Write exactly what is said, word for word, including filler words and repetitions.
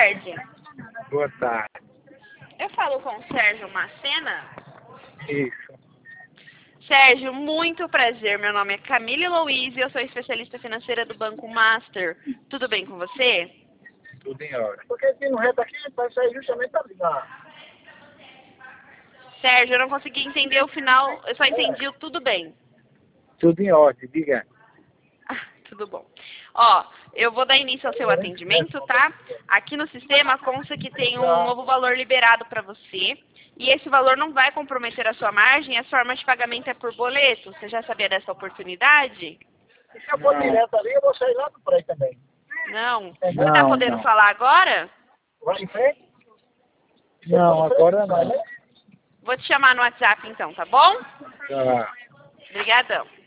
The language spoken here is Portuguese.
tarde. Boa tarde. Eu falo com o Sérgio Macena. Isso. Sérgio, muito prazer. Meu nome é Camille Louise e eu sou especialista financeira do Banco Master. Tudo bem com você? Tudo em ordem. Porque aqui no reto aqui vai sair justamente para ligar. Sérgio, eu não consegui entender o final, eu só entendi o tudo bem. Tudo em ordem, diga. Ah, tudo bom. Ó, eu vou dar início ao seu atendimento, tá? Aqui no sistema consta que tem um novo valor liberado para você. E esse valor não vai comprometer a sua margem, a forma de pagamento é por boleto. Você já sabia dessa oportunidade? E se eu for direto ali, eu vou sair lá do prédio também. Não. Você Não, tá podendo não. falar agora? Vai em frente? Não, agora não. Vou te chamar no WhatsApp então, tá bom? Tá. Obrigadão.